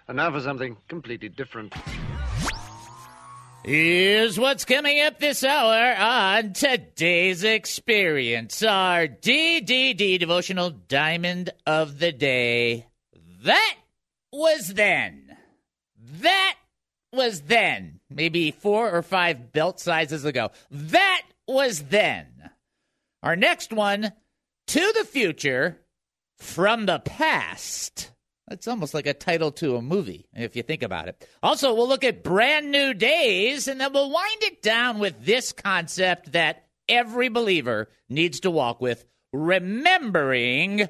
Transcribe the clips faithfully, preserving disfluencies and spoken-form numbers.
And now for something completely different. Here's what's coming up this hour on Today's Experience, our D D D Devotional Diamond of the Day. That was then. That was then. Maybe four or five belt sizes ago. That was then. Our next one, To the Future from the Past. That's almost like a title to a movie, if you think about it. Also, we'll look at brand new days, and then we'll wind it down with this concept that every believer needs to walk with, remembering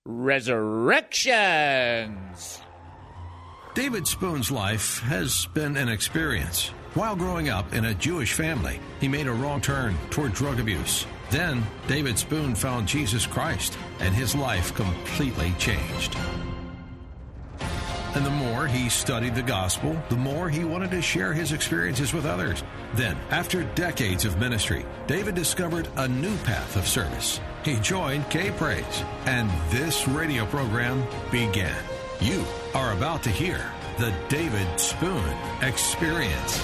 resurrections. David Spoon's life has been an experience. While growing up in a Jewish family, he made a wrong turn toward drug abuse. Then, David Spoon found Jesus Christ, and his life completely changed. And the more he studied the gospel, the more he wanted to share his experiences with others. Then, after decades of ministry, David discovered a new path of service. He joined K-Praise, and this radio program began. You are about to hear the David Spoon Experience.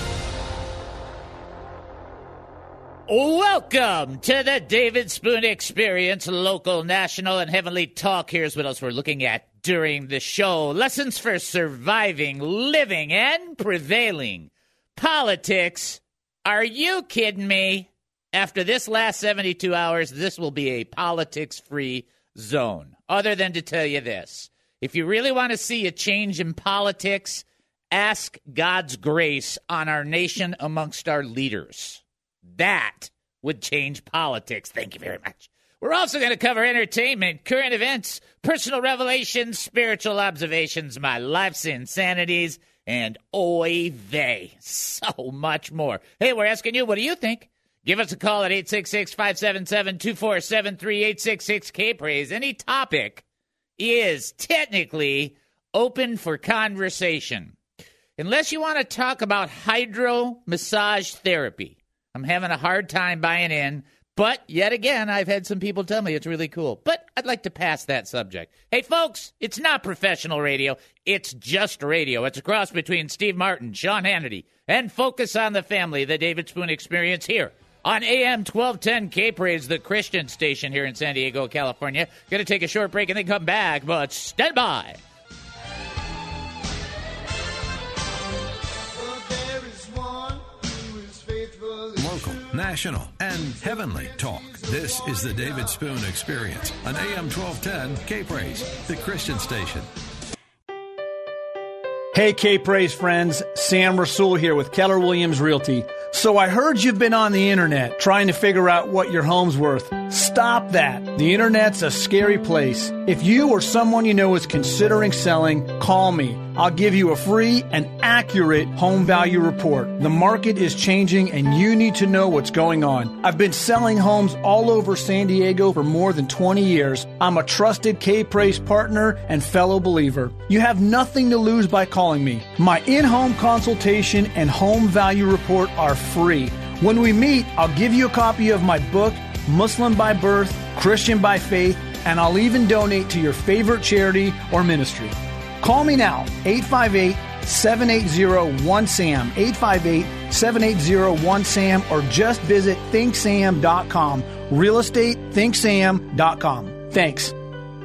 Welcome to the David Spoon Experience, local, national, and heavenly talk. Here's what else we're looking at during the show. Lessons for surviving, living, and prevailing. Politics. Are you kidding me? After this last seventy-two hours, this will be a politics-free zone. Other than to tell you this. If you really want to see a change in politics, ask God's grace on our nation amongst our leaders. That would change politics. Thank you very much. We're also going to cover entertainment, current events, personal revelations, spiritual observations, my life's insanities, and oy vey, so much more. Hey, we're asking you, what do you think? Give us a call at eight six six, five seven seven, two four seven three, eight six six, K-Praise. Any topic is technically open for conversation. Unless you want to talk about hydro massage therapy. I'm having a hard time buying in, but yet again, I've had some people tell me it's really cool. But I'd like to pass that subject. Hey, folks, it's not professional radio. It's just radio. It's a cross between Steve Martin, Sean Hannity, and Focus on the Family, the David Spoon Experience here on A M twelve ten K-Praise, the Christian station here in San Diego, California. Going to take a short break and then come back, but stand by. Local, national, and heavenly talk. This is the David Spoon Experience on A M twelve ten K-Praise, the Christian station. Hey, K-Praise friends, Sam Rasul here with Keller Williams Realty. So I heard you've been on the internet trying to figure out what your home's worth. Stop that. The internet's a scary place. If you or someone you know is considering selling, call me. I'll give you a free and accurate home value report. The market is changing and you need to know what's going on. I've been selling homes all over San Diego for more than twenty years. I'm a trusted K-Praise partner and fellow believer. You have nothing to lose by calling me. My in-home consultation and home value report are free. When we meet, I'll give you a copy of my book, Muslim by Birth, Christian by Faith, and I'll even donate to your favorite charity or ministry. Call me now, eight five eight, seven eight zero, one S A M, eight five eight, seven eight zero, one S A M, or just visit think sam dot com, real estate think sam dot com. Thanks.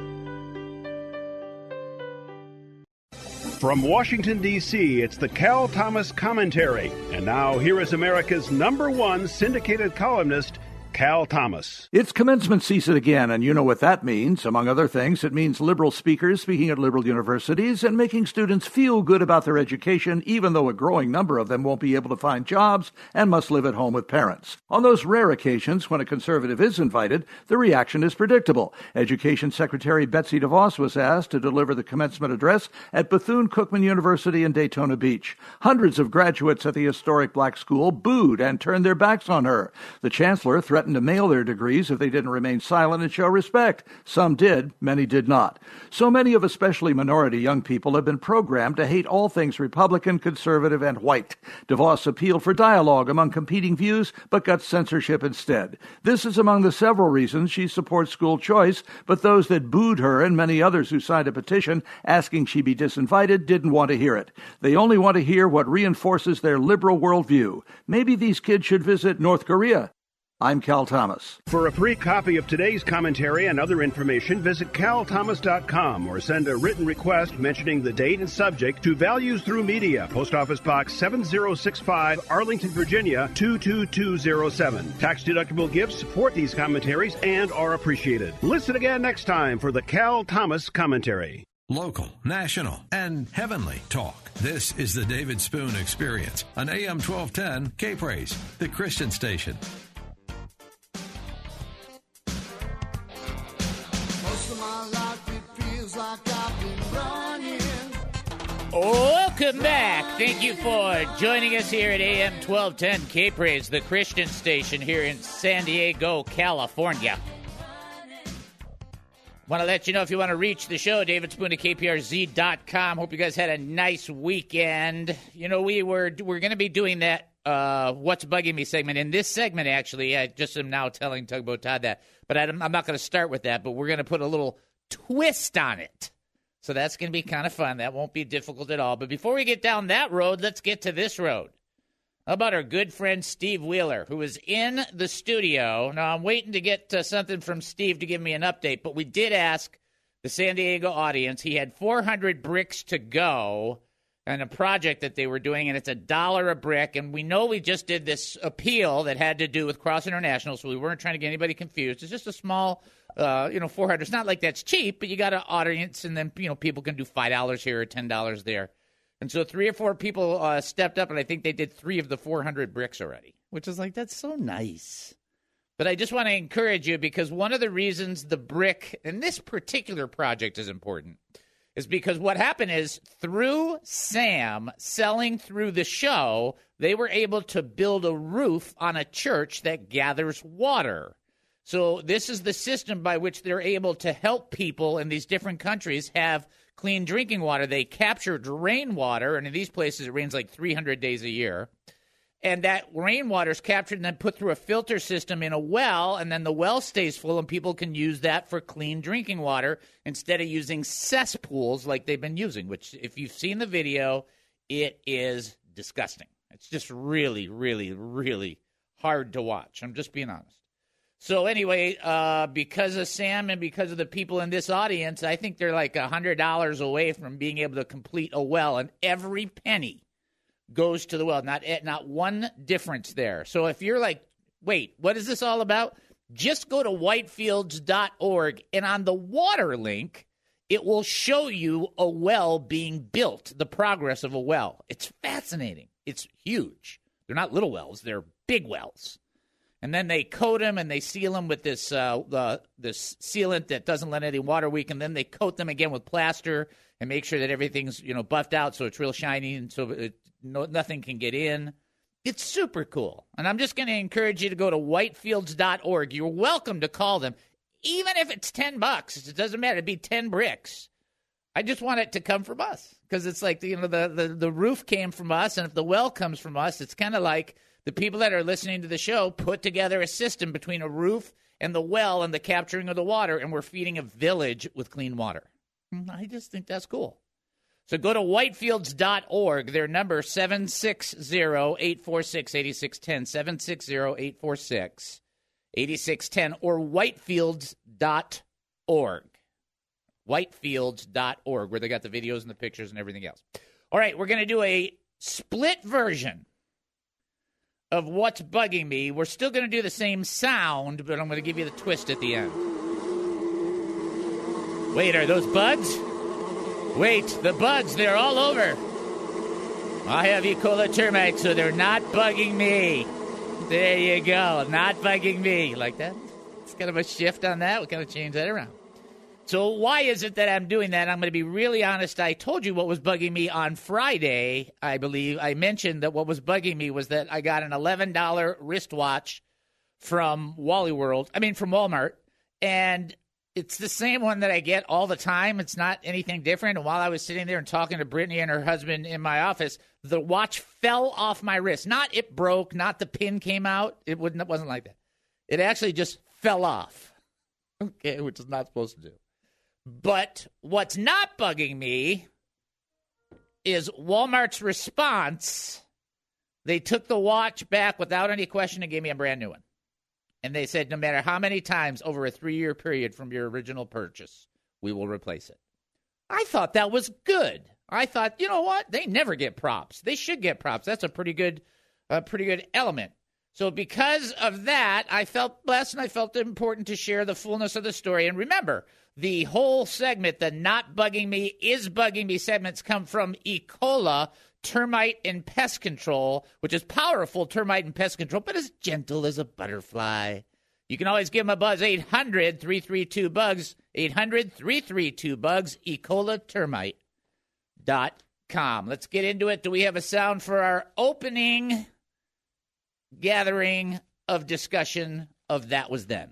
From Washington, D C, it's the Cal Thomas Commentary. And now, here is America's number one syndicated columnist, Cal Thomas. It's commencement season again, and you know what that means. Among other things, it means liberal speakers speaking at liberal universities and making students feel good about their education, even though a growing number of them won't be able to find jobs and must live at home with parents. On those rare occasions when a conservative is invited, the reaction is predictable. Education Secretary Betsy DeVos was asked to deliver the commencement address at Bethune-Cookman University in Daytona Beach. Hundreds of graduates at the historic black school booed and turned their backs on her. The chancellor threatened threatened to mail their degrees if they didn't remain silent and show respect. Some did, many did not. So many of especially minority young people have been programmed to hate all things Republican, conservative, and white. DeVos appealed for dialogue among competing views, but got censorship instead. This is among the several reasons she supports school choice, but those that booed her and many others who signed a petition asking she be disinvited didn't want to hear it. They only want to hear what reinforces their liberal worldview. Maybe these kids should visit North Korea. I'm Cal Thomas. For a free copy of today's commentary and other information, visit cal thomas dot com or send a written request mentioning the date and subject to Values Through Media, Post Office Box seven zero six five, Arlington, Virginia two two two zero seven. Tax-deductible gifts support these commentaries and are appreciated. Listen again next time for the Cal Thomas Commentary. Local, national, and heavenly talk. This is the David Spoon Experience on A M twelve ten K-Praise, the Christian station. Welcome back. Thank you for joining us here at A M twelve ten K-Praise, the Christian station here in San Diego, California. Want to let you know if you want to reach the show, David Spoon at K P R Z dot com. Hope you guys had a nice weekend. You know, we were we're going to be doing that uh, What's Bugging Me segment. In this segment, actually, I just am now telling Tugboat Todd that. But I'm, I'm not going to start with that, but we're going to put a little twist on it. So that's going to be kind of fun. That won't be difficult at all. But before we get down that road, let's get to this road. How about our good friend Steve Wheeler, who is in the studio? Now, I'm waiting to get uh, something from Steve to give me an update, but we did ask the San Diego audience. He had four hundred bricks to go on a project that they were doing, and it's a dollar a brick. And we know we just did this appeal that had to do with Cross International, so we weren't trying to get anybody confused. It's just a small... Uh, you know, four hundred. It's not like that's cheap, but you got an audience, and then, you know, people can do five dollars here or ten dollars there. And so three or four people uh, stepped up, and I think they did three of the four hundred bricks already, which is like, that's so nice. But I just want to encourage you, because one of the reasons the brick in this particular project is important is because what happened is through Sam selling through the show, they were able to build a roof on a church that gathers water. So this is the system by which they're able to help people in these different countries have clean drinking water. They captured rainwater, and in these places it rains like three hundred days a year. And that rainwater is captured and then put through a filter system in a well, and then the well stays full, and people can use that for clean drinking water instead of using cesspools like they've been using, which if you've seen the video, it is disgusting. It's just really, really, really hard to watch. I'm just being honest. So anyway, uh, because of Sam and because of the people in this audience, I think they're like one hundred dollars away from being able to complete a well, and every penny goes to the well. Not not one difference there. So if you're like, wait, what is this all about? Just go to whitefields dot org, and on the water link, it will show you a well being built, the progress of a well. It's fascinating. It's huge. They're not little wells. They're big wells. And then they coat them and they seal them with this uh, uh, this sealant that doesn't let any water leak. And then they coat them again with plaster and make sure that everything's, you know, buffed out so it's real shiny and so it, no, nothing can get in. It's super cool. And I'm just going to encourage you to go to whitefields dot org. You're welcome to call them, even if it's ten bucks. It doesn't matter. It'd be ten bricks. I just want it to come from us because it's like, you know, the, the, the roof came from us. And if the well comes from us, it's kind of like the people that are listening to the show put together a system between a roof and the well and the capturing of the water, and we're feeding a village with clean water. I just think that's cool. So go to whitefields dot org. Their number seven six zero, eight four six, eight six one zero, seven six zero, eight four six, eight six one zero, or whitefields dot org. whitefields dot org, where they got the videos and the pictures and everything else. All right, we're going to do a split version of What's Bugging Me. We're still going to do the same sound, but I'm going to give you the twist at the end. Wait, are those bugs? Wait, the bugs, they're all over. I have E. coli termites, so they're not bugging me. There you go, not bugging me. Like that? It's kind of a shift on that. We kind of change that around. So why is it that I'm doing that? I'm going to be really honest. I told you what was bugging me on Friday, I believe. I mentioned that what was bugging me was that I got an eleven dollars wristwatch from Wally World, I mean, from Walmart, and it's the same one that I get all the time. It's not anything different. And while I was sitting there and talking to Brittany and her husband in my office, the watch fell off my wrist. Not it broke, not the pin came out. It wouldn't, it wasn't like that. It actually just fell off, okay, which is not supposed to do. But what's not bugging me is Walmart's response. They took the watch back without any question and gave me a brand new one. And they said, no matter how many times over a three-year period from your original purchase, we will replace it. I thought that was good. I thought, you know what? They never get props. They should get props. That's a pretty good, a pretty good element. So because of that, I felt blessed and I felt it important to share the fullness of the story. And remember, the whole segment, the Not Bugging Me, Is Bugging Me segments come from Ecola Termite and Pest Control, which is powerful termite and pest control, but as gentle as a butterfly. You can always give them a buzz, eight hundred, three three two, BUGS, eight hundred, three three two, BUGS, ecola termite dot com. Let's get into it. Do we have a sound for our opening gathering of discussion of That Was Then?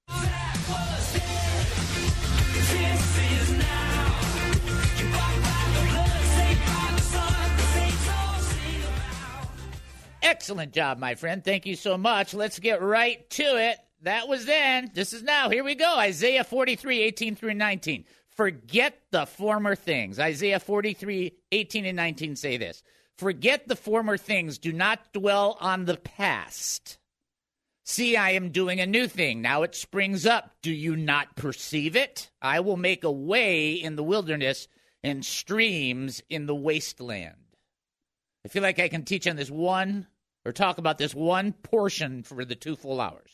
Excellent job, my friend. Thank you so much. Let's get right to it. That was then. This is now. Here we go. Isaiah forty-three, eighteen through nineteen. Forget the former things. Isaiah forty-three, eighteen and nineteen say this. Forget the former things. Do not dwell on the past. See, I am doing a new thing. Now it springs up. Do you not perceive it? I will make a way in the wilderness and streams in the wasteland. I feel like I can teach on this one or talk about this one portion for the two full hours.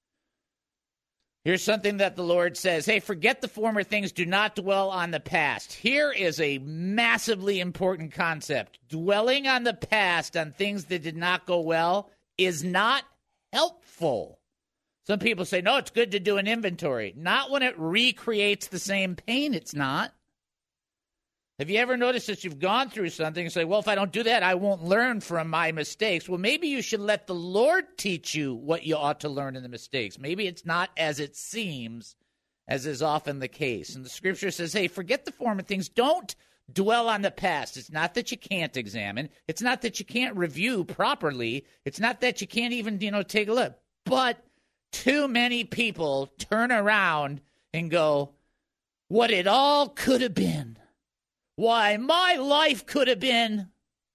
Here's something that the Lord says. Hey, forget the former things. Do not dwell on the past. Here is a massively important concept. Dwelling on the past, on things that did not go well, is not helpful. Some people say, no, it's good to do an inventory. Not when it recreates the same pain, it's not. Have you ever noticed that you've gone through something and say, well, if I don't do that, I won't learn from my mistakes? Well, maybe you should let the Lord teach you what you ought to learn in the mistakes. Maybe it's not as it seems, as is often the case. And the scripture says, hey, forget the former things. Don't dwell on the past. It's not that you can't examine. It's not that you can't review properly. It's not that you can't even, you know, take a look. But too many people turn around and go, what it all could have been. Why, my life could have been,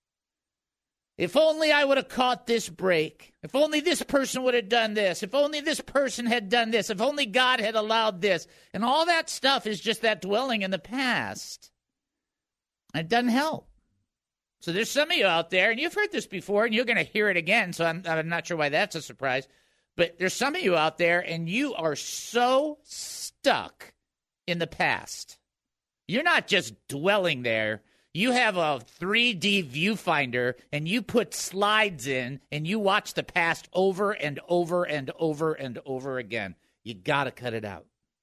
if only I would have caught this break, if only this person would have done this, if only this person had done this, if only God had allowed this. And all that stuff is just that dwelling in the past. And it doesn't help. So there's some of you out there, and you've heard this before, and you're going to hear it again, so I'm, I'm not sure why that's a surprise. But there's some of you out there, and you are so stuck in the past. You're not just dwelling there. You have a three D viewfinder, and you put slides in, and you watch the past over and over and over and over again. You got to cut it out.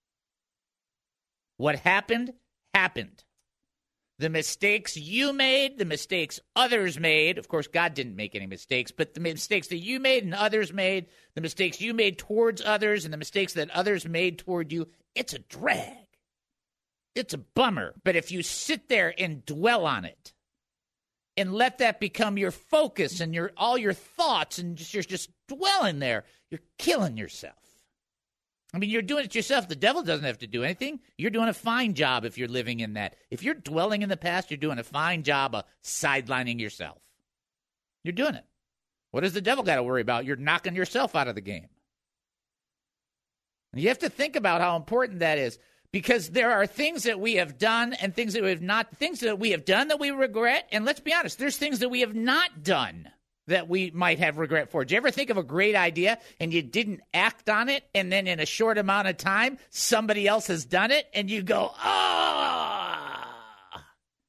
What happened, happened. The mistakes you made, the mistakes others made. Of course, God didn't make any mistakes, but the mistakes that you made and others made, the mistakes you made towards others and the mistakes that others made toward you, it's a drag. It's a bummer, but if you sit there and dwell on it and let that become your focus and your all your thoughts and just, you're just dwelling there, you're killing yourself. I mean, you're doing it yourself. The devil doesn't have to do anything. You're doing a fine job if you're living in that. If you're dwelling in the past, you're doing a fine job of sidelining yourself. You're doing it. What does the devil got to worry about? You're knocking yourself out of the game. And you have to think about how important that is. Because there are things that we have done and things that we have not, things that we have done that we regret. And let's be honest, there's things that we have not done that we might have regret for. Did you ever think of a great idea and you didn't act on it, and then in a short amount of time, somebody else has done it, and you go, ah, oh,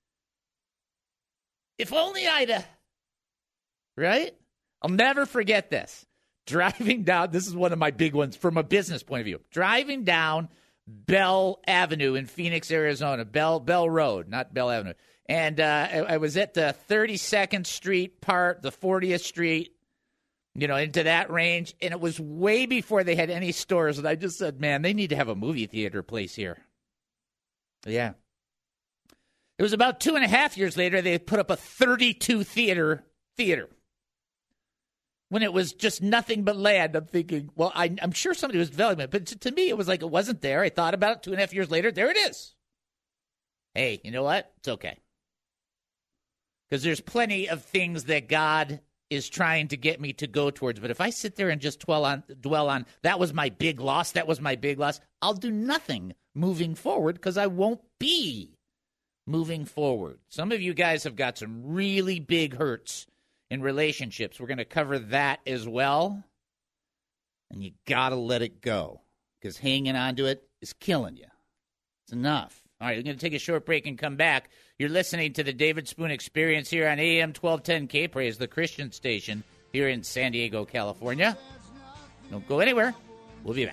if only I'd have, right? I'll never forget this. Driving down, this is one of my big ones from a business point of view. Driving down Bell Avenue in Phoenix, Arizona, Bell Bell Road, not Bell Avenue. And uh, I, I was at the thirty-second Street part, the fortieth Street, you know, into that range. And it was way before they had any stores. And I just said, man, they need to have a movie theater place here. Yeah. It was about two and a half years later, they put up a thirty-two theater theater. When it was just nothing but land, I'm thinking, well, I, I'm sure somebody was developing it. But to, to me, it was like it wasn't there. I thought about it two and a half years later. There it is. Hey, you know what? It's okay. Because there's plenty of things that God is trying to get me to go towards. But if I sit there and just dwell on, dwell on, that was my big loss, that was my big loss, I'll do nothing moving forward because I won't be moving forward. Some of you guys have got some really big hurts in relationships. We're going to cover that as well. And you got to let it go because hanging on to it is killing you. It's enough. All right, we're going to take a short break and come back. You're listening to the David Spoon Experience here on A M twelve ten K-Praise, the Christian station here in San Diego, California. Don't go anywhere. We'll be back.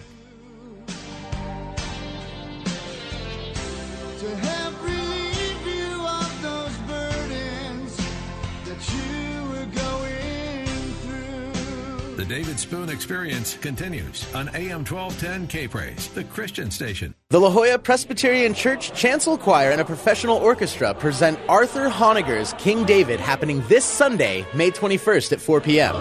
To help relieve you of those burdens that you were going through. The David Spoon Experience continues on A M twelve ten K-Praise, the Christian station. The La Jolla Presbyterian Church Chancel Choir and a professional orchestra present Arthur Honegger's King David, happening this Sunday, May twenty-first at four p.m.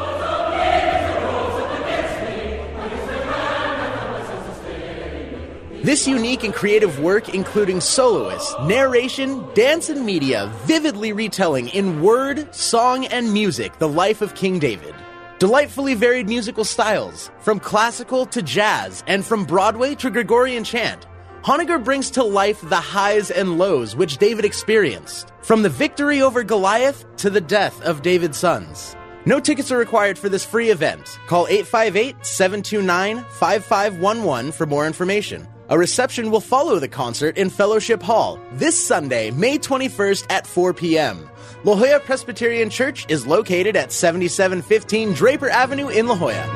This unique and creative work, including soloists, narration, dance, and media, vividly retelling in word, song, and music the life of King David. Delightfully varied musical styles, from classical to jazz, and from Broadway to Gregorian chant, Honegger brings to life the highs and lows which David experienced, from the victory over Goliath to the death of David's sons. No tickets are required for this free event. Call eight five eight, seven two nine, five five one one for more information. A reception will follow the concert in Fellowship Hall this Sunday, May twenty-first at four p.m. La Jolla Presbyterian Church is located at seventy-seven fifteen Draper Avenue in La Jolla.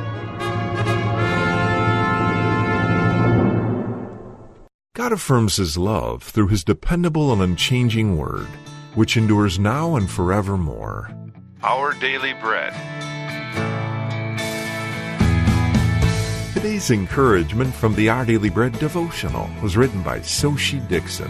God affirms His love through His dependable and unchanging Word, which endures now and forevermore. Our Daily Bread. Today's encouragement from the Our Daily Bread devotional was written by Soshi Dixon.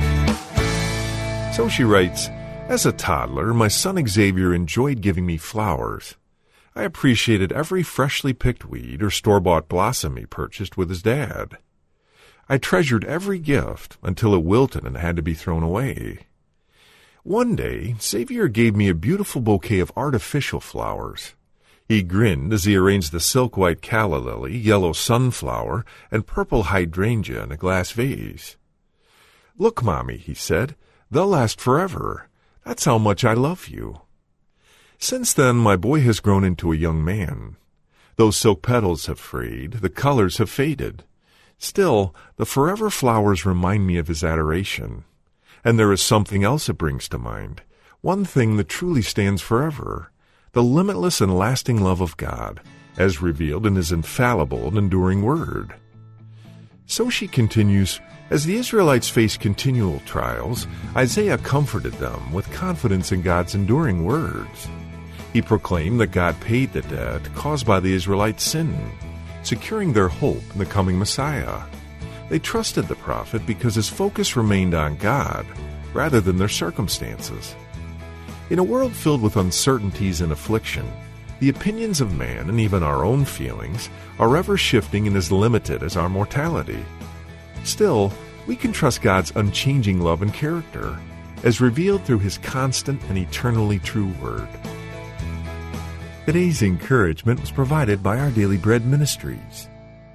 Soshi writes, as a toddler, my son Xavier enjoyed giving me flowers. I appreciated every freshly picked weed or store-bought blossom he purchased with his dad. I treasured every gift until it wilted and had to be thrown away. One day, Xavier gave me a beautiful bouquet of artificial flowers. He grinned as he arranged the silk-white calla lily, yellow sunflower, and purple hydrangea in a glass vase. Look, Mommy, he said, they'll last forever. That's how much I love you. Since then, my boy has grown into a young man. Those silk petals have frayed, the colors have faded. Still, the forever flowers remind me of his adoration. And there is something else it brings to mind, one thing that truly stands forever, the limitless and lasting love of God, as revealed in His infallible and enduring Word. So she continues, as the Israelites faced continual trials, Isaiah comforted them with confidence in God's enduring words. He proclaimed that God paid the debt caused by the Israelites' sin, securing their hope in the coming Messiah. They trusted the prophet because his focus remained on God rather than their circumstances. In a world filled with uncertainties and affliction, the opinions of man and even our own feelings are ever shifting and as limited as our mortality. Still, we can trust God's unchanging love and character, as revealed through His constant and eternally true Word. Today's encouragement was provided by Our Daily Bread Ministries.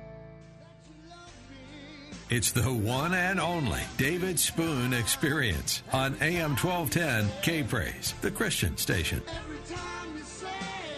It's the one and only David Spoon Experience on A M twelve ten K-Praise, the Christian station. Every time you say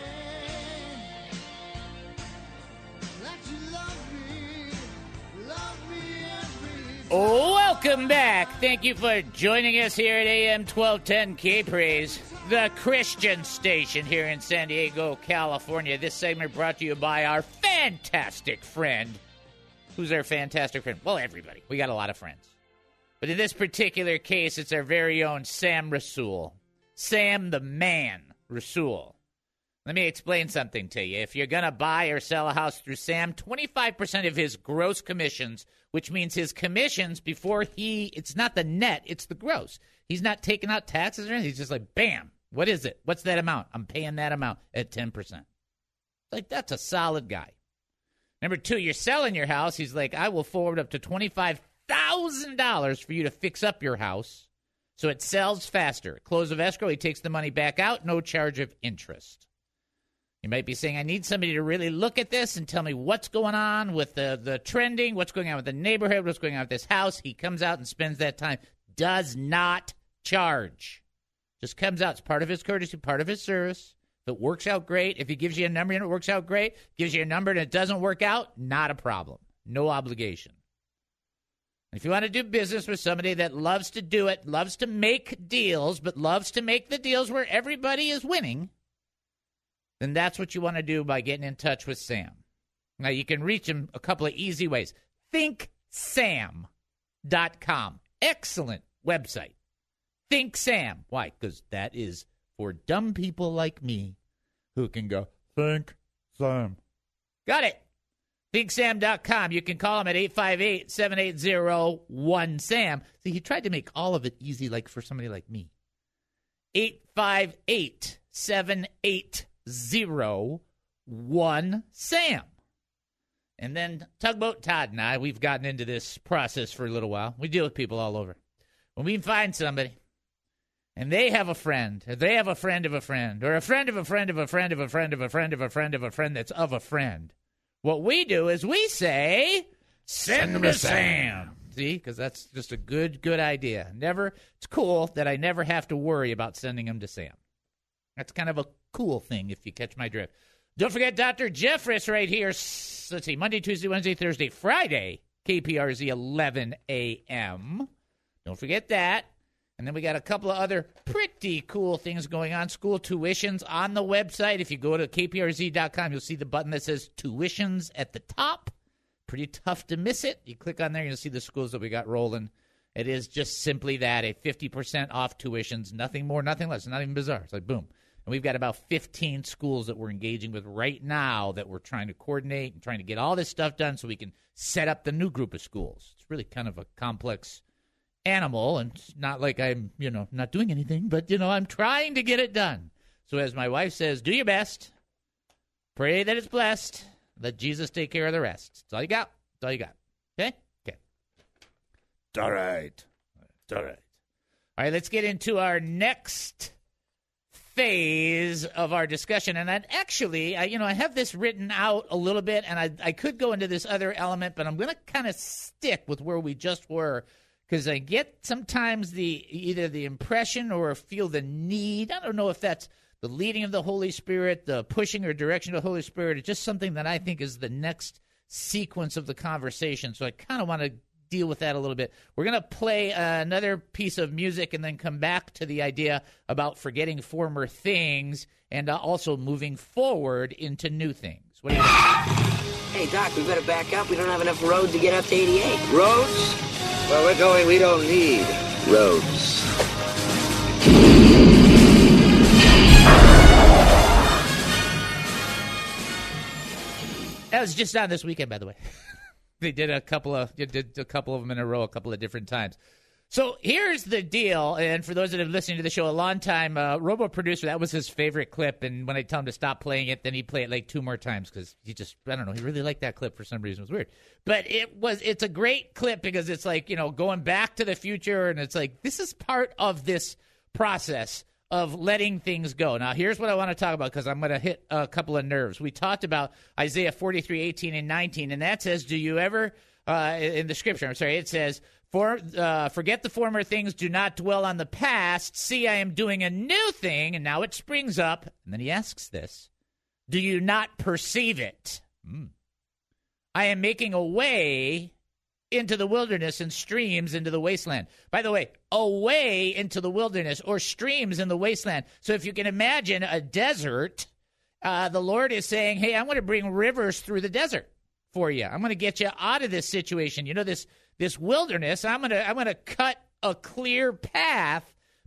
that you love me, love me every Welcome back. Thank you for joining us here at A M twelve ten K-Praise, the Christian station here in San Diego, California. This segment brought to you by our fantastic friend. Who's our fantastic friend? Well, everybody. We got a lot of friends. But in this particular case, it's our very own Sam Rasool. Sam the Man Rasool. Let me explain something to you. If you're going to buy or sell a house through Sam, twenty-five percent of his gross commissions, which means his commissions before he, it's not the net, it's the gross. He's not taking out taxes or anything. He's just like, bam, what is it? What's that amount? I'm paying that amount at ten percent. Like, that's a solid guy. Number two, you're selling your house. He's like, I will forward up to twenty-five thousand dollars for you to fix up your house so it sells faster. Close of escrow, he takes the money back out, no charge of interest. You might be saying, I need somebody to really look at this and tell me what's going on with the, the trending, what's going on with the neighborhood, what's going on with this house. He comes out and spends that time. Does not charge. Just comes out. It's part of his courtesy, part of his service. If it works out, great. If he gives you a number and it works out, great. Gives you a number and it doesn't work out, not a problem. No obligation. If you want to do business with somebody that loves to do it, loves to make deals, but loves to make the deals where everybody is winning, then that's what you want to do by getting in touch with Sam. Now, you can reach him a couple of easy ways. think sam dot com. Excellent website. ThinkSam. Why? Because that is for dumb people like me who can go, Think Sam. Got it. think sam dot com. You can call him at eight five eight, seven eight zero, one SAM. See, he tried to make all of it easy like for somebody like me. eight five eight, seven eight zero, one SAM. And then Tugboat Todd and I, we've gotten into this process for a little while. We deal with people all over. When we find somebody, and they have a friend, or they have a friend of a friend, or a friend of a friend of a friend of a friend of a friend of a friend of a friend that's of a friend, what we do is we say, send them to Sam. See, because that's just a good, good idea. Never, it's cool that I never have to worry about sending them to Sam. That's kind of a cool thing, if you catch my drift. Don't forget Doctor Jeffress right here. Let's see, Monday, Tuesday, Wednesday, Thursday, Friday, K P R Z, eleven a.m. Don't forget that. And then we got a couple of other pretty cool things going on. School tuitions on the website. If you go to K P R Z dot com, you'll see the button that says tuitions at the top. Pretty tough to miss it. You click on there, you'll see the schools that we got rolling. It is just simply that, a fifty percent off tuitions. Nothing more, nothing less. It's not even bizarre. It's like, boom. And we've got about fifteen schools that we're engaging with right now that we're trying to coordinate and trying to get all this stuff done so we can set up the new group of schools. It's really kind of a complex animal, and it's not like I'm, you know, not doing anything, but, you know, I'm trying to get it done. So as my wife says, do your best. Pray that it's blessed. Let Jesus take care of the rest. That's all you got. That's all you got. Okay? Okay. It's all right. It's all right. All right, let's get into our next phase of our discussion. And I'd actually, I, you know, I have this written out a little bit, and I, I could go into this other element, but I'm going to kind of stick with where we just were, because I get sometimes the either the impression or feel the need. I don't know if that's the leading of the Holy Spirit, the pushing or direction of the Holy Spirit. It's just something that I think is the next sequence of the conversation. So I kind of want to deal with that a little bit. We're going to play uh, another piece of music and then come back to the idea about forgetting former things and uh, also moving forward into new things. What do you think? Hey, Doc, we better back up. We don't have enough road to get up to eighty-eight. Roads? Where we're going, we don't need roads. That was just on this weekend, by the way. They did a couple of did a couple of them in a row, a couple of different times. So here's the deal, and for those that have listened to the show a long time, uh, Robo Producer, that was his favorite clip, and when I tell him to stop playing it, then he'd play it like two more times because he just, I don't know, he really liked that clip for some reason. It was weird. But it was, it's a great clip because it's like, you know, going back to the future, and it's like, this is part of this process of letting things go. Now, here's what I want to talk about because I'm going to hit a couple of nerves. We talked about Isaiah forty-three, eighteen, and nineteen, and that says, do you ever, uh, in the scripture, I'm sorry, it says, For uh, forget the former things, do not dwell on the past. See, I am doing a new thing, and now it springs up. And then he asks this, do you not perceive it? Mm. I am making a way into the wilderness and streams into the wasteland. By the way, a way into the wilderness or streams in the wasteland. So if you can imagine a desert, uh, the Lord is saying, hey, I'm going to bring rivers through the desert for you. I'm going to get you out of this situation. You know, this This wilderness, I'm gonna I'm gonna cut a clear path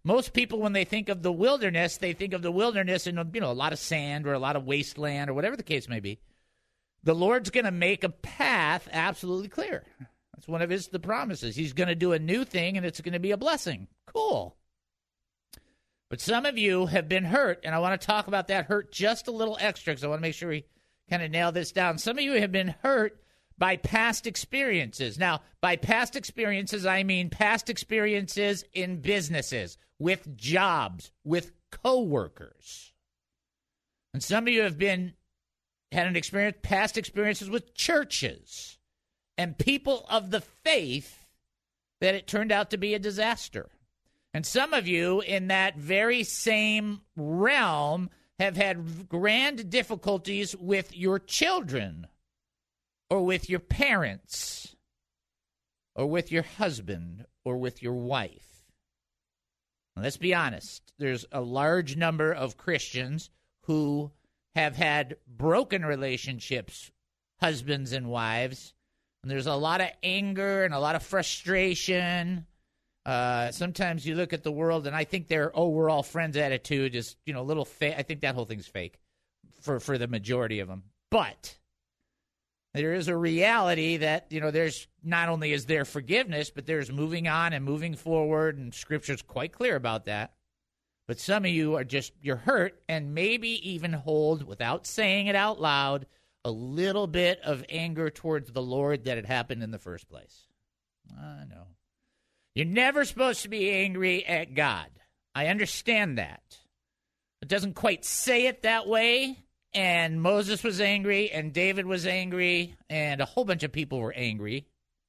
Most people, when they think of the wilderness, they think of the wilderness in, you know, a lot of sand or a lot of wasteland or whatever the case may be. The Lord's going to make a path absolutely clear. That's one of his the promises. He's going to do a new thing, and it's going to be a blessing. Cool. But some of you have been hurt, and I want to talk about that hurt just a little extra because I want to make sure we kind of nail this down. Some of you have been hurt by past experiences. Now, by past experiences, I mean past experiences in businesses, with jobs, with coworkers. And some of you have been had an experience, past experiences with churches and people of the faith that it turned out to be a disaster. And some of you in that very same realm have had grand difficulties with your children or with your parents or with your husband or with your wife. Now, let's be honest. There's a large number of Christians who have had broken relationships, husbands and wives, and there's a lot of anger and a lot of frustration. Uh, sometimes you look at the world, and I think their "oh, we're all friends" attitude is, you know, a little fake. I think that whole thing's fake for for the majority of them. But there is a reality that, you know, there's not only is there forgiveness, but there's moving on and moving forward, and Scripture's quite clear about that. But some of you are just, you're hurt and maybe even hold, without saying it out loud, a little bit of anger towards the Lord that had happened in the first place. I know. You're never supposed to be angry at God. I understand that. It doesn't quite say it that way, and Moses was angry, and David was angry, and a whole bunch of people were angry.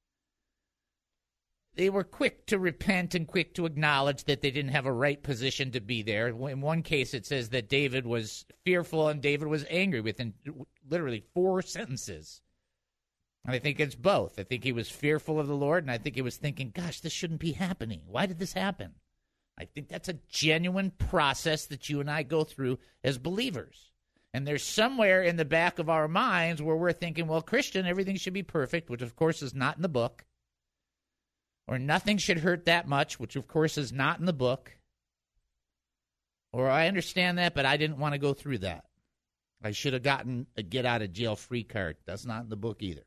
They were quick to repent and quick to acknowledge that they didn't have a right position to be there. In one case, it says that David was fearful and David was angry within literally four sentences. And I think it's both. I think he was fearful of the Lord, and I think he was thinking, gosh, this shouldn't be happening. Why did this happen? I think that's a genuine process that you and I go through as believers. And there's somewhere in the back of our minds where we're thinking, well, Christian, everything should be perfect, which of course is not in the book. Or nothing should hurt that much, which of course is not in the book. Or I understand that, but I didn't want to go through that. I should have gotten a get-out-of-jail-free card. That's not in the book either.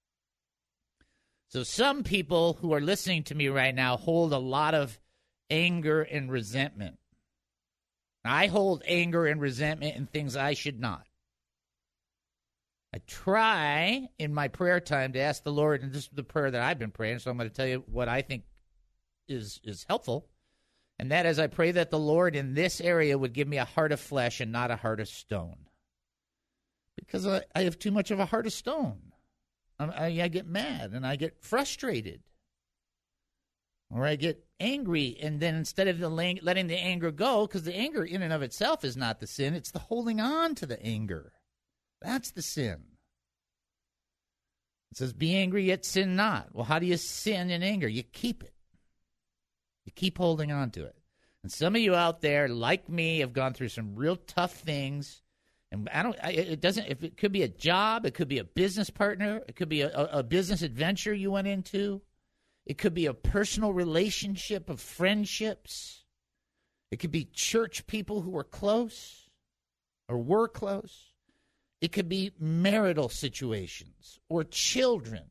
So some people who are listening to me right now hold a lot of anger and resentment. I hold anger and resentment in things I should not. I try in my prayer time to ask the Lord, and this is the prayer that I've been praying, so I'm going to tell you what I think is, is helpful. And that is, I pray that the Lord in this area would give me a heart of flesh and not a heart of stone. Because I, I have too much of a heart of stone. I, I get mad and I get frustrated. Or I get angry, and then instead of the letting the anger go, because the anger in and of itself is not the sin, it's the holding on to the anger. That's the sin. It says, be angry yet sin not. Well, how do you sin in anger? You keep it. You keep holding on to it. And some of you out there, like me, have gone through some real tough things. And I don't. I, it doesn't. If it could be a job, it could be a business partner, it could be a, a business adventure you went into. It could be a personal relationship of friendships. It could be church people who are close or were close. It could be marital situations or children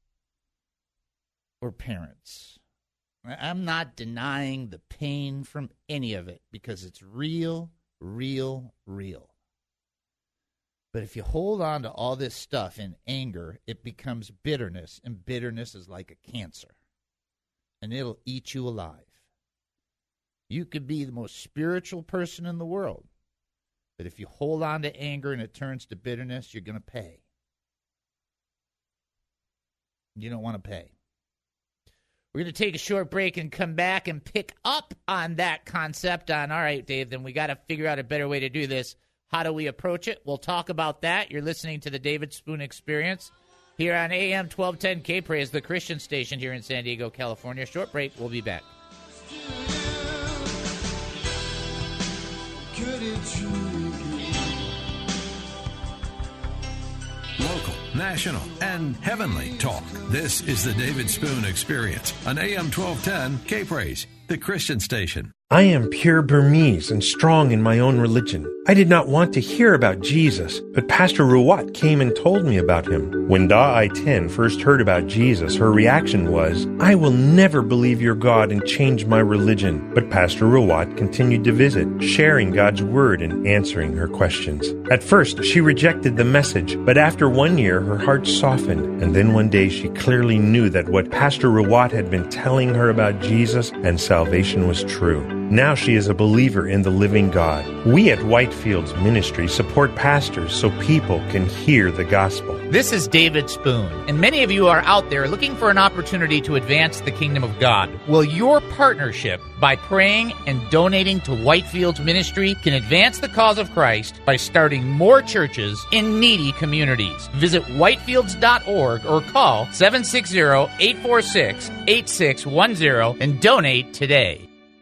or parents. I'm not denying the pain from any of it because it's real, real, real. But if you hold on to all this stuff in anger, it becomes bitterness, and bitterness is like a cancer, and it'll eat you alive. You could be the most spiritual person in the world, but if you hold on to anger and it turns to bitterness, you're going to pay. You don't want to pay. We're going to take a short break and come back and pick up on that concept on, all right, Dave, then we got to figure out a better way to do this. How do we approach it? We'll talk about that. You're listening to the David Spoon Experience here on A M twelve ten K-Praise, the Christian station here in San Diego, California. Short break. We'll be back. Local, national, and heavenly talk. This is the David Spoon Experience on A M twelve ten K-Praise. the Christian station. I am pure Burmese and strong in my own religion. I did not want to hear about Jesus, but Pastor Ruwat came and told me about him. When Da I Tin first heard about Jesus, her reaction was, I will never believe your God and change my religion. But Pastor Ruwat continued to visit, sharing God's word and answering her questions. At first, she rejected the message, but after one year, her heart softened, and then one day she clearly knew that what Pastor Ruwat had been telling her about Jesus and salvation was true. Now she is a believer in the living God. We at Whitefields Ministry support pastors so people can hear the gospel. This is David Spoon, and many of you are out there looking for an opportunity to advance the kingdom of God. Well, your partnership by praying and donating to Whitefields Ministry can advance the cause of Christ by starting more churches in needy communities. Visit whitefields dot org or call seven six zero, eight four six, eight six one zero and donate today.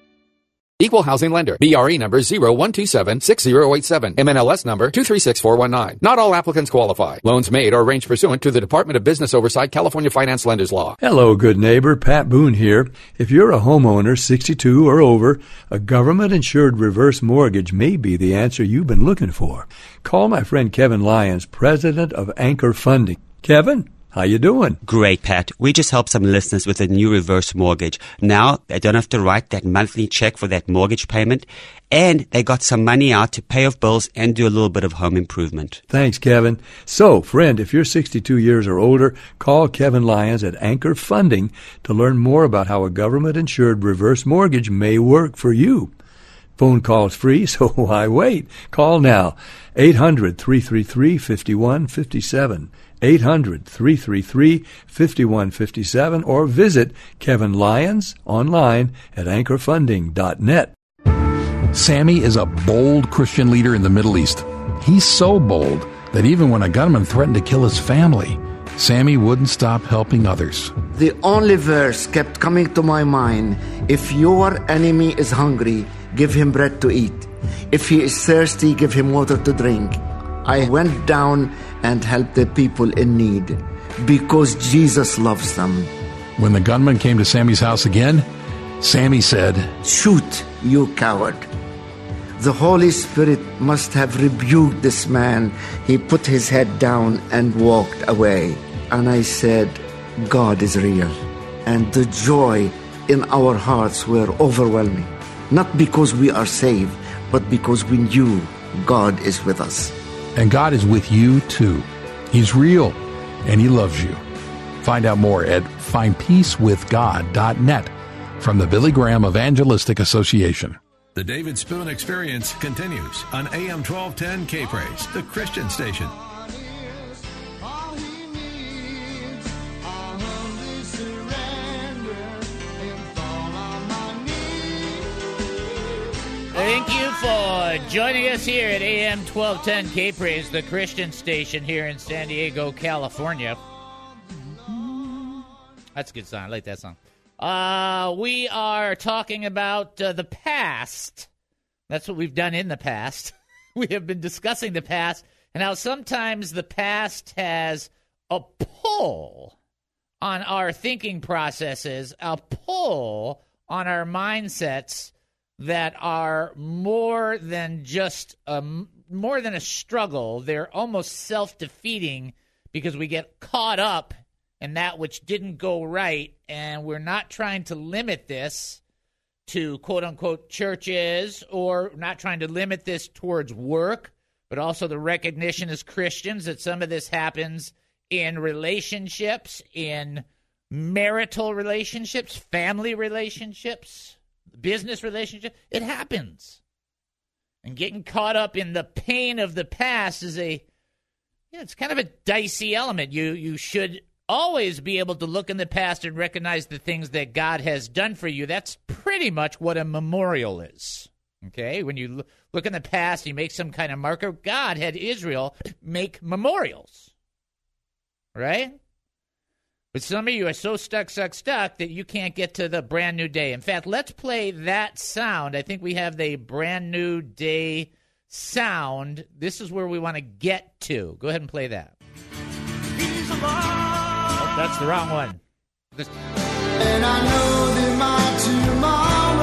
Equal Housing Lender. B R E number zero one two seven six zero eight seven. M N L S number two three six four one nine. Not all applicants qualify. Loans made or arranged pursuant to the Department of Business Oversight, California Finance Lenders Law. Hello, good neighbor. Pat Boone here. If you're a homeowner, sixty-two or over, a government-insured reverse mortgage may be the answer you've been looking for. Call my friend Kevin Lyons, president of Anchor Funding. Kevin? How you doing? Great, Pat. We just helped some listeners with a new reverse mortgage. Now they don't have to write that monthly check for that mortgage payment, and they got some money out to pay off bills and do a little bit of home improvement. Thanks, Kevin. So, friend, if you're sixty-two years or older, call Kevin Lyons at Anchor Funding to learn more about how a government-insured reverse mortgage may work for you. Phone call's free, so why wait? Call now. eight hundred, three three three, five one five seven. eight hundred, three three three, five one five seven or visit Kevin Lyons online at anchor funding dot net. Sammy is a bold Christian leader in the Middle East. He's so bold that even when a gunman threatened to kill his family, Sammy wouldn't stop helping others. The only verse kept coming to my mind, if your enemy is hungry, give him bread to eat. If he is thirsty, give him water to drink. I went down and helped the people in need because Jesus loves them. When the gunman came to Sammy's house again, Sammy said, Shoot, you coward. The Holy Spirit must have rebuked this man. He put his head down and walked away. And I said, God is real. And the joy in our hearts were overwhelming. Not because we are saved, but because we knew God is with us. And God is with you too. He's real, and He loves you. Find out more at find peace with god dot net from the Billy Graham Evangelistic Association. The David Spoon Experience continues on A M twelve ten K-Praise, the Christian station. Thank you for joining us here at A M twelve ten K-Praise, the Christian station here in San Diego, California. That's a good song. I like that song. Uh, we are talking about uh, the past. That's what we've done in the past. We have been discussing the past and how sometimes the past has a pull on our thinking processes, a pull on our mindsets that are more than just a, more than a struggle. They're almost self-defeating because we get caught up in that which didn't go right, and we're not trying to limit this to quote-unquote churches, or not trying to limit this towards work, but also the recognition as Christians that some of this happens in relationships, in marital relationships, family relationships, business relationships. It happens. And getting caught up in the pain of the past is a, yeah, it's kind of a dicey element. You you should always be able to look in the past and recognize the things that God has done for you. That's pretty much what a memorial is. Okay? When you look in the past, you make some kind of marker. God had Israel make memorials. Right? But some of you are so stuck, stuck, stuck that you can't get to the brand new day. In fact, let's play that sound. I think we have the brand new day sound. This is where we want to get to. Go ahead and play that. Oh, that's the wrong one. This- And I know that my tomorrow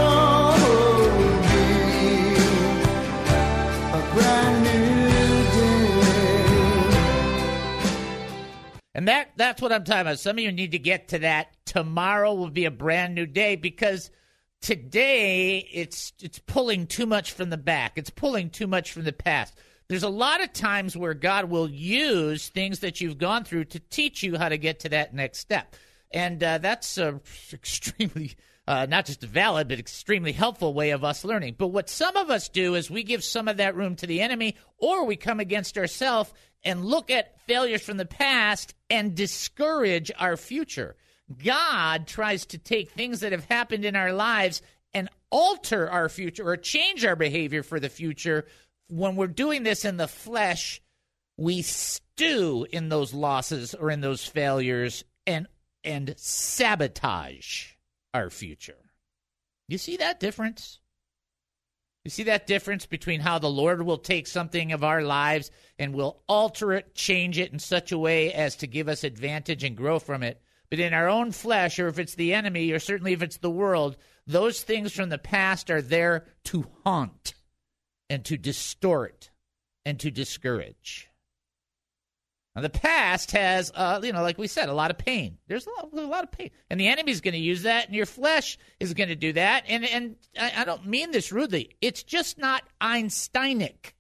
And that that's what I'm talking about. Some of you need to get to that. Tomorrow will be a brand new day, because today it's it's pulling too much from the back. It's pulling too much from the past. There's a lot of times where God will use things that you've gone through to teach you how to get to that next step. And uh, that's a extremely, uh, not just a valid, but extremely helpful way of us learning. But what some of us do is we give some of that room to the enemy, or we come against ourselves and look at failures from the past and discourage our future. God tries to take things that have happened in our lives and alter our future or change our behavior for the future. When we're doing this in the flesh, we stew in those losses or in those failures and and sabotage our future. You see that difference? You see that difference between how the Lord will take something of our lives and will alter it, change it in such a way as to give us advantage and grow from it. But in our own flesh, or if it's the enemy, or certainly if it's the world, those things from the past are there to haunt and to distort and to discourage. Now, the past has, uh, you know, like we said, a lot of pain. There's a lot, a lot of pain. And the enemy's going to use that, and your flesh is going to do that. And, and I, I don't mean this rudely. It's just not Einsteinic.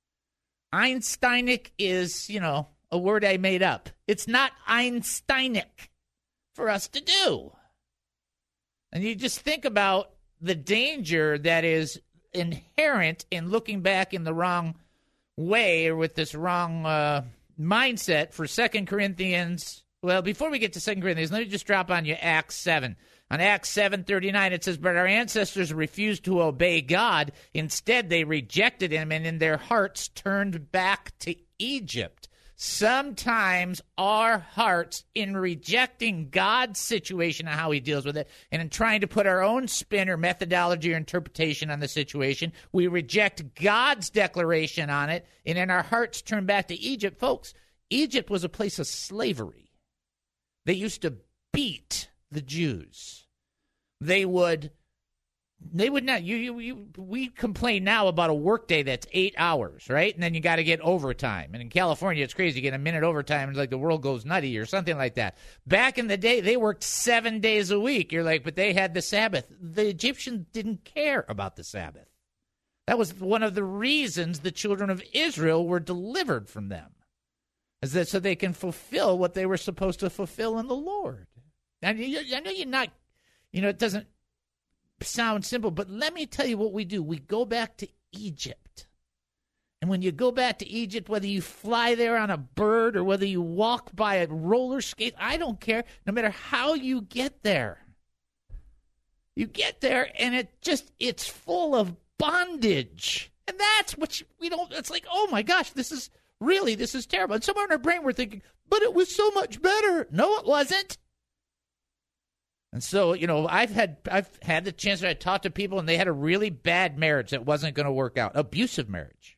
Einsteinic is, you know, a word I made up. It's not Einsteinic for us to do. And you just think about the danger that is inherent in looking back in the wrong way or with this wrong uh, mindset for Second Corinthians. Well, before we get to Second Corinthians, let me just drop on you Acts seven. On Acts seven thirty-nine, it says, "But our ancestors refused to obey God. Instead, they rejected him, and in their hearts turned back to Egypt." Sometimes our hearts, in rejecting God's situation and how he deals with it, and in trying to put our own spin or methodology or interpretation on the situation, we reject God's declaration on it, and in our hearts turn back to Egypt. Folks, Egypt was a place of slavery. They used to beat the Jews. They would... They would not. You, you, you, we complain now about a workday that's eight hours, right? And then you got to get overtime. And in California, it's crazy. You get a minute overtime, and it's like the world goes nutty or something like that. Back in the day, they worked seven days a week. You're like, but they had the Sabbath. The Egyptians didn't care about the Sabbath. That was one of the reasons the children of Israel were delivered from them, is that so they can fulfill what they were supposed to fulfill in the Lord. And I know you're not, you know, it doesn't sound simple, but let me tell you what we do. We go back to Egypt. And when you go back to Egypt, whether you fly there on a bird or whether you walk by a roller skate, I don't care. No matter how you get there, you get there and it just, it's full of bondage. And that's what you, we don't, it's like, oh my gosh, this is really, this is terrible. And somewhere in our brain we're thinking, but it was so much better. No, it wasn't. And so, you know, I've had I've had the chance to talk to people, and they had a really bad marriage that wasn't going to work out, abusive marriage.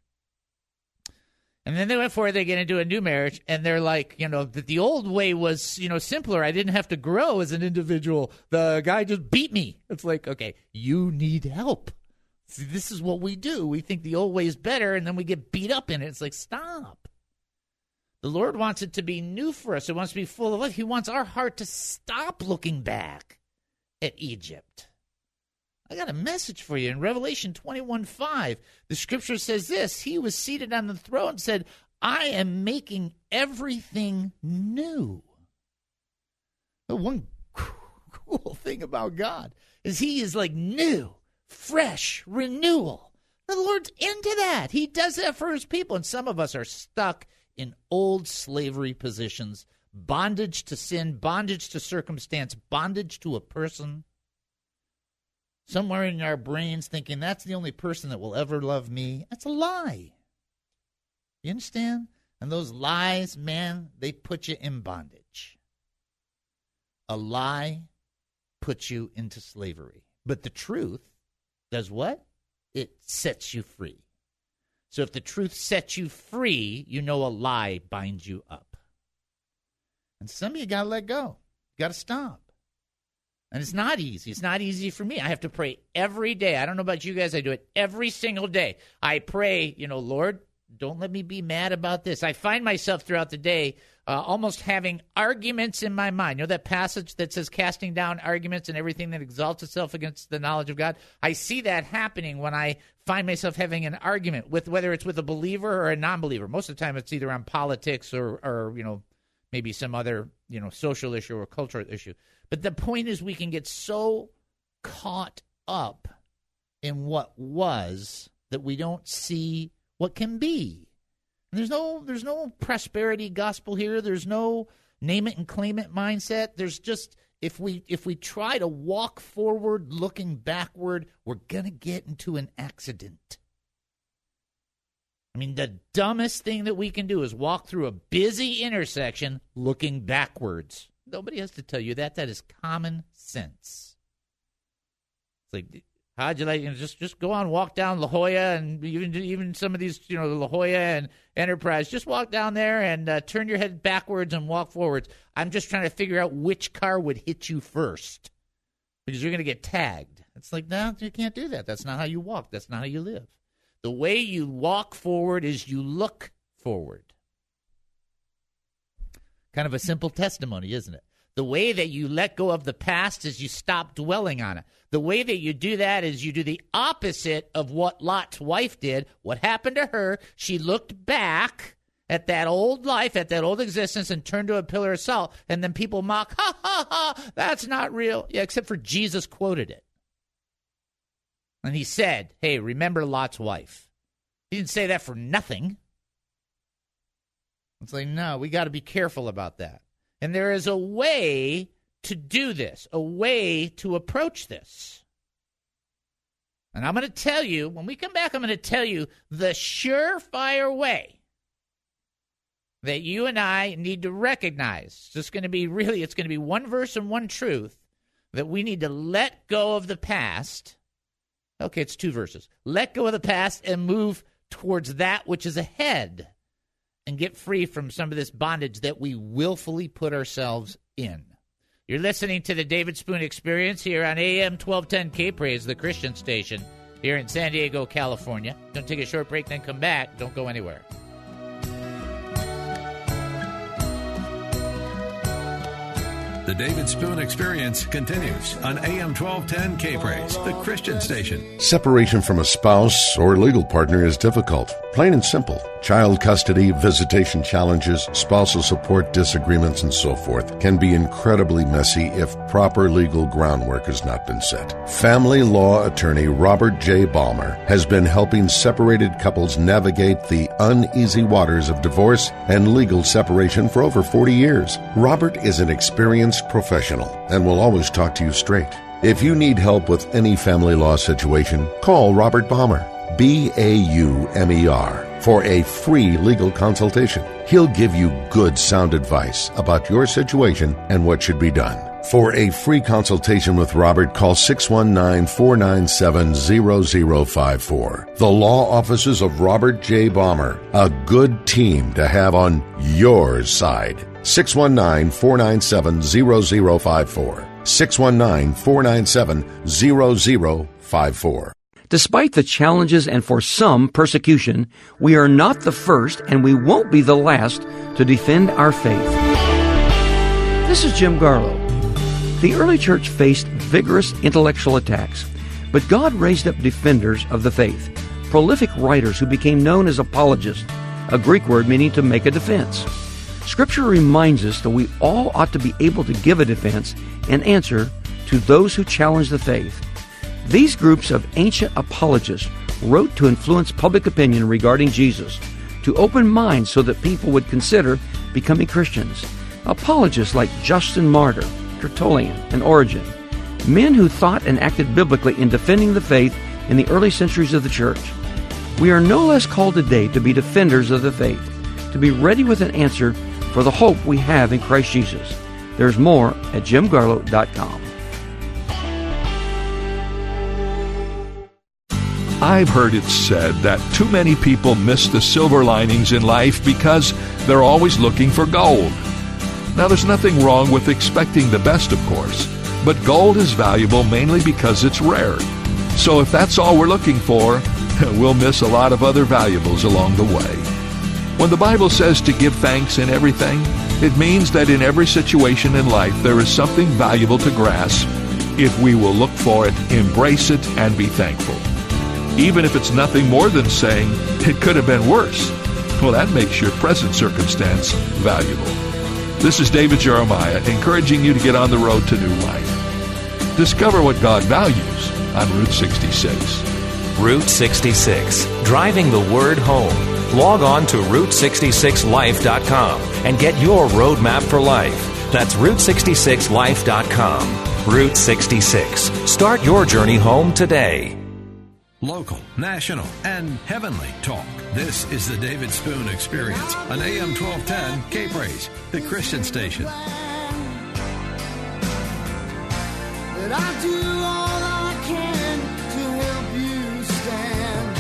And then they went for it, they're going to do a new marriage, and they're like, you know, that the old way was, you know, simpler. I didn't have to grow as an individual. The guy just beat me. It's like, okay, you need help. See, this is what we do. We think the old way is better, and then we get beat up in it. It's like, stop. The Lord wants it to be new for us. It wants to be full of life. He wants our heart to stop looking back at Egypt. I got a message for you. In Revelation twenty-one five, the scripture says this: "He was seated on the throne and said, I am making everything new." The one cool thing about God is he is like new, fresh, renewal. The Lord's into that. He does that for his people. And some of us are stuck in old slavery positions, bondage to sin, bondage to circumstance, bondage to a person. Somewhere in our brains thinking that's the only person that will ever love me. That's a lie. You understand? And those lies, man, they put you in bondage. A lie puts you into slavery. But the truth does what? It sets you free. So if the truth sets you free, you know a lie binds you up. And some of you got to let go. You got to stop. And it's not easy. It's not easy for me. I have to pray every day. I don't know about you guys. I do it every single day. I pray, you know, Lord, Don't let me be mad about this. I find myself throughout the day uh, almost having arguments in my mind. You know that passage that says casting down arguments and everything that exalts itself against the knowledge of God? I see that happening when I find myself having an argument with whether it's with a believer or a non-believer. Most of the time it's either on politics or, or you know, maybe some other, you know, social issue or cultural issue. But the point is we can get so caught up in what was that we don't see what can be. And there's no there's no prosperity gospel here. There's no name it and claim it mindset. There's just if we if we try to walk forward looking backward, we're going to get into an accident. I mean, the dumbest thing that we can do is walk through a busy intersection looking backwards. Nobody has to tell you that. That is common sense. It's like, how'd you like, you know, just just go on, walk down La Jolla, and even even some of these, you know, La Jolla and Enterprise, just walk down there and uh, turn your head backwards and walk forwards. I'm just trying to figure out which car would hit you first because you're going to get tagged. It's like, no, you can't do that. That's not how you walk. That's not how you live. The way you walk forward is you look forward. Kind of a simple testimony, isn't it? The way that you let go of the past is you stop dwelling on it. The way that you do that is you do the opposite of what Lot's wife did. What happened to her? She looked back at that old life, at that old existence, and turned to a pillar of salt. And then people mock, ha, ha, ha, that's not real. Yeah, except for Jesus quoted it. And he said, hey, remember Lot's wife. He didn't say that for nothing. It's like, no, we got to be careful about that. And there is a way to do this, a way to approach this. And I'm going to tell you, when we come back, I'm going to tell you the surefire way that you and I need to recognize. It's just going to be really, it's going to be one verse and one truth, that we need to let go of the past. Okay, it's two verses. Let go of the past and move towards that which is ahead. And get free from some of this bondage that we willfully put ourselves in. You're listening to the David Spoon Experience here on A M twelve ten K-Praise, the Christian station, here in San Diego, California. Don't take a short break, then come back. Don't go anywhere. The David Spoon Experience continues on A M twelve ten K-Praise, the Christian station. Separation from a spouse or legal partner is difficult, plain and simple. Child custody, visitation challenges, spousal support disagreements, and so forth can be incredibly messy if proper legal groundwork has not been set. Family law attorney Robert J. Balmer has been helping separated couples navigate the uneasy waters of divorce and legal separation for over forty years. Robert is an experienced professional and will always talk to you straight. If you need help with any family law situation, call Robert Balmer, B A U M E R, for a free legal consultation. He'll give you good, sound advice about your situation and what should be done. For a free consultation with Robert, call six one nine, four nine seven, zero zero five four. The law offices of Robert J. Balmer, a good team to have on your side. six one nine, four nine seven, zero zero five four. six one nine, four nine seven, zero zero five four. Despite the challenges and for some persecution, we are not the first and we won't be the last to defend our faith. This is Jim Garlow. The early church faced vigorous intellectual attacks, but God raised up defenders of the faith, prolific writers who became known as apologists, a Greek word meaning to make a defense. Scripture reminds us that we all ought to be able to give a defense and answer to those who challenge the faith. These groups of ancient apologists wrote to influence public opinion regarding Jesus, to open minds so that people would consider becoming Christians. Apologists like Justin Martyr, Tertullian, and Origen, men who thought and acted biblically in defending the faith in the early centuries of the church. We are no less called today to be defenders of the faith, to be ready with an answer for the hope we have in Christ Jesus. There's more at jim garlow dot com. I've heard it said that too many people miss the silver linings in life because they're always looking for gold. Now, there's nothing wrong with expecting the best, of course, but gold is valuable mainly because it's rare. So if that's all we're looking for, we'll miss a lot of other valuables along the way. When the Bible says to give thanks in everything, it means that in every situation in life there is something valuable to grasp if we will look for it, embrace it, and be thankful. Even if it's nothing more than saying, it could have been worse. Well, that makes your present circumstance valuable. This is David Jeremiah, encouraging you to get on the road to new life. Discover what God values on Route sixty-six. Route sixty-six, driving the word home. Log on to route sixty-six life dot com and get your roadmap for life. That's route sixty-six life dot com. Route sixty-six. Start your journey home today. Local, national, and heavenly talk. This is the David Spoon Experience on A M twelve ten K-Praise, the Christian station. That I do all I can to help you stand.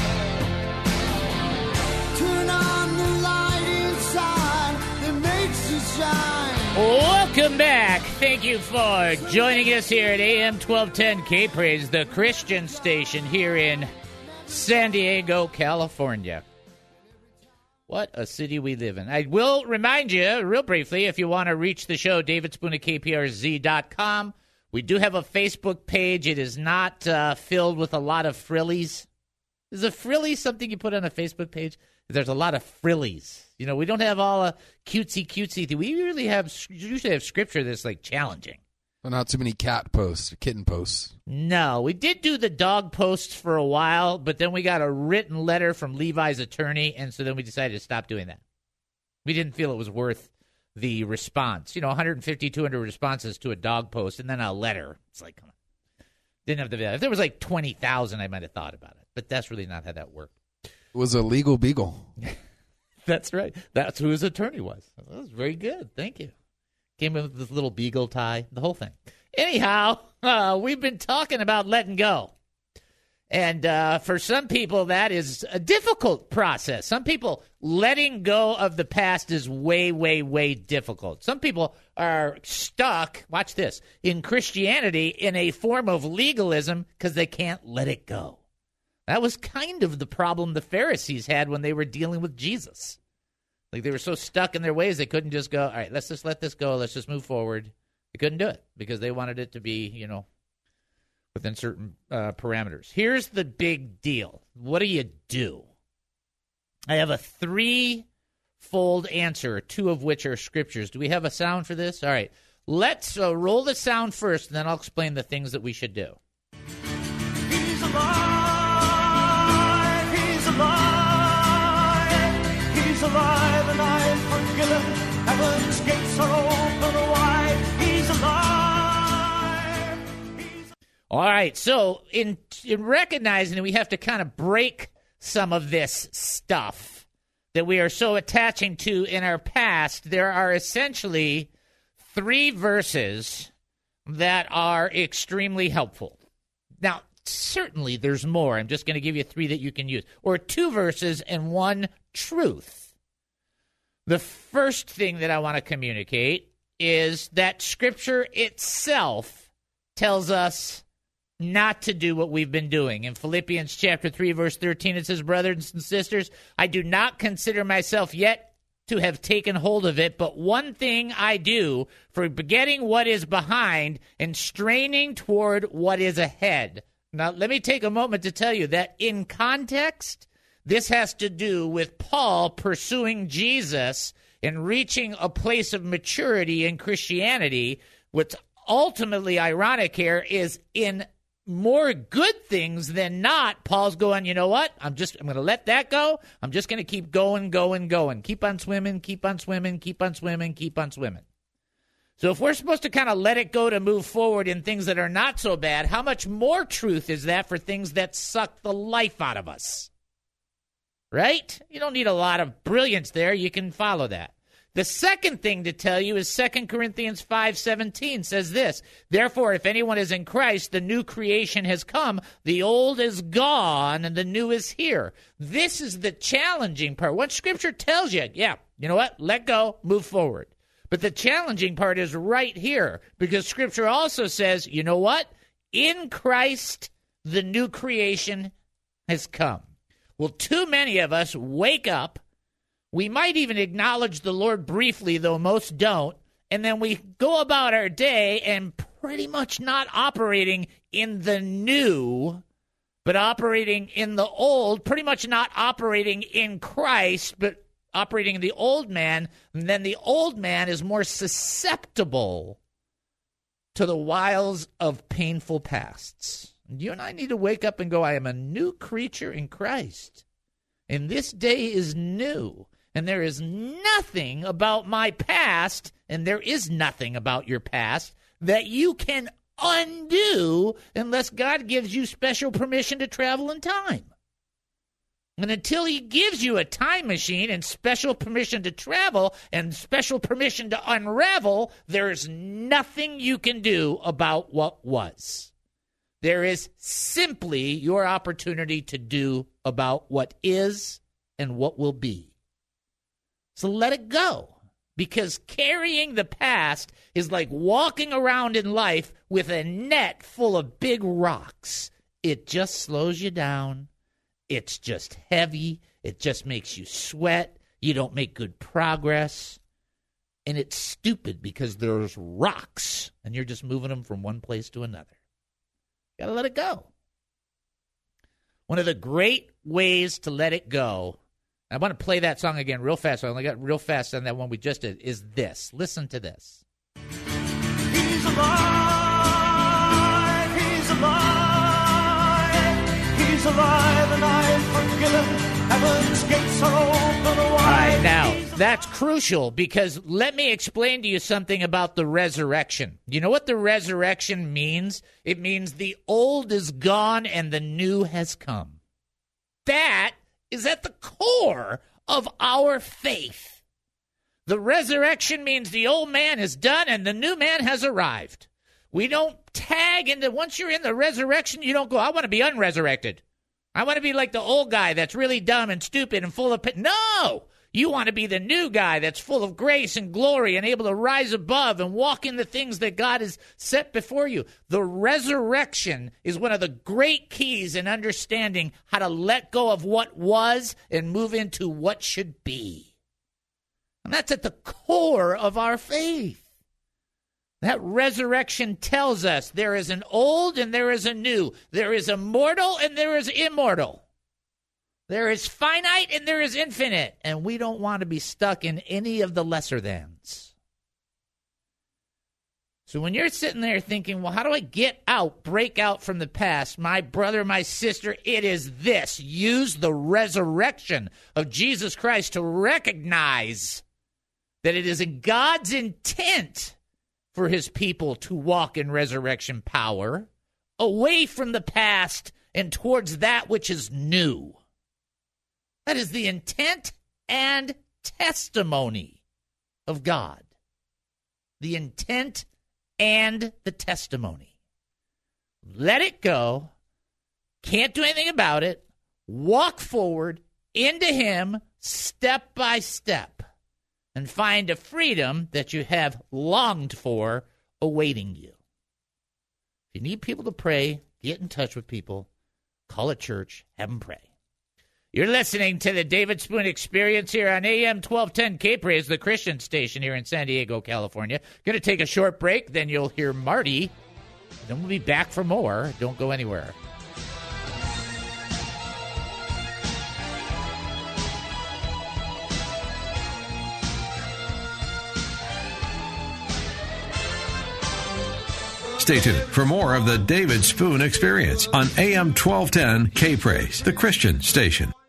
Turn on the light inside that makes you shine. Welcome back. Thank you for joining us here at A M twelve ten K-Praise, the Christian station here in San Diego, California. What a city we live in. I will remind you, real briefly, if you want to reach the show, david spoon at k p r z dot com. We do have a Facebook page. It is not uh, filled with a lot of frillies. Is a frilly something you put on a Facebook page? There's a lot of frillies. You know, we don't have all a cutesy, cutesy thing. We really have, usually have scripture that's like challenging. Well, not too many cat posts, kitten posts. No, we did do the dog posts for a while, but then we got a written letter from Levi's attorney, and so then we decided to stop doing that. We didn't feel it was worth the response. You know, one hundred fifty, two hundred responses to a dog post, and then a letter. It's like, come on. Didn't have the value. If there was like twenty thousand, I might have thought about it, but that's really not how that worked. It was a legal beagle. That's right. That's who his attorney was. That was very good. Thank you. Came in with this little beagle tie, the whole thing. Anyhow, uh, we've been talking about letting go. And uh, for some people, that is a difficult process. Some people, letting go of the past is way, way, way difficult. Some people are stuck, watch this, in Christianity in a form of legalism because they can't let it go. That was kind of the problem the Pharisees had when they were dealing with Jesus. Like they were so stuck in their ways, they couldn't just go, all right, let's just let this go. Let's just move forward. They couldn't do it because they wanted it to be, you know, within certain uh, parameters. Here's the big deal. What do you do? I have a three-fold answer, two of which are scriptures. Do we have a sound for this? All right. Let's uh, roll the sound first, and then I'll explain the things that we should do. He's alive, he's alive, he's alive, and I'm forgiven. Heaven's gates are open wide. He's alive. He's... All right, so in, in recognizing that we have to kind of break some of this stuff that we are so attaching to in our past, there are essentially three verses that are extremely helpful. Now, certainly there's more. I'm just going to give you three that you can use. Or two verses and one truth. The first thing that I want to communicate is that Scripture itself tells us not to do what we've been doing. In Philippians chapter three, verse thirteen, it says, brothers and sisters, I do not consider myself yet to have taken hold of it, but one thing I do, forgetting what is behind and straining toward what is ahead. Now, let me take a moment to tell you that in context, this has to do with Paul pursuing Jesus and reaching a place of maturity in Christianity. What's ultimately ironic here is in more good things than not, Paul's going, you know what? I'm just, I'm going to let that go. I'm just going to keep going, going, going. Keep on swimming, keep on swimming, keep on swimming, keep on swimming. So if we're supposed to kind of let it go to move forward in things that are not so bad, how much more truth is that for things that suck the life out of us? Right? You don't need a lot of brilliance there. You can follow that. The second thing to tell you is Second Corinthians five seventeen says this, therefore, if anyone is in Christ, the new creation has come, the old is gone, and the new is here. This is the challenging part. What Scripture tells you, yeah, you know what? Let go, move forward. But the challenging part is right here, because Scripture also says, you know what? In Christ, the new creation has come. Well, too many of us wake up We might even acknowledge the Lord briefly, though most don't, and then we go about our day and pretty much not operating in the new, but operating in the old, pretty much not operating in Christ, but operating in the old man. And then the old man is more susceptible to the wiles of painful pasts. You and I need to wake up and go, I am a new creature in Christ. And this day is new. And there is nothing about my past, and there is nothing about your past, that you can undo unless God gives you special permission to travel in time. And until he gives you a time machine and special permission to travel and special permission to unravel, there is nothing you can do about what was. There is simply your opportunity to do about what is and what will be. So let it go, because carrying the past is like walking around in life with a net full of big rocks. It just slows you down. It's just heavy. It just makes you sweat. You don't make good progress. And it's stupid because there's rocks, and you're just moving them from one place to another. Got to let it go. One of the great ways to let it go, I want to play that song again real fast. I only got real fast on that one we just did, is this. Listen to this. He's alive, he's alive, he's alive, and I'm forgiven. Heaven's gates are open wide. All right, now, that's crucial, because let me explain to you something about the resurrection. You know what the resurrection means? It means the old is gone and the new has come. That is at the core of our faith. The resurrection means the old man is done and the new man has arrived. We don't tag into, once you're in the resurrection, you don't go, I want to be unresurrected. I want to be like the old guy that's really dumb and stupid and full of pit. No! You want to be the new guy that's full of grace and glory and able to rise above and walk in the things that God has set before you. The resurrection is one of the great keys in understanding how to let go of what was and move into what should be. And that's at the core of our faith. That resurrection tells us there is an old and there is a new. There is a mortal and there is immortal. There is finite and there is infinite, and we don't want to be stuck in any of the lesser thans. So when you're sitting there thinking, well, how do I get out, break out from the past? My brother, my sister, it is this. Use the resurrection of Jesus Christ to recognize that it is in God's intent for his people to walk in resurrection power, away from the past and towards that which is new. That is the intent and testimony of God. The intent and the testimony. Let it go. Can't do anything about it. Walk forward into him step by step and find a freedom that you have longed for awaiting you. If you need people to pray, get in touch with people. Call a church. Have them pray. You're listening to the David Spoon Experience here on A M twelve ten K-Praise, the Christian station here in San Diego, California. Going to take a short break, then you'll hear Marty. Then we'll be back for more. Don't go anywhere. Stay tuned for more of the David Spoon Experience on A M twelve ten K-Praise, the Christian station.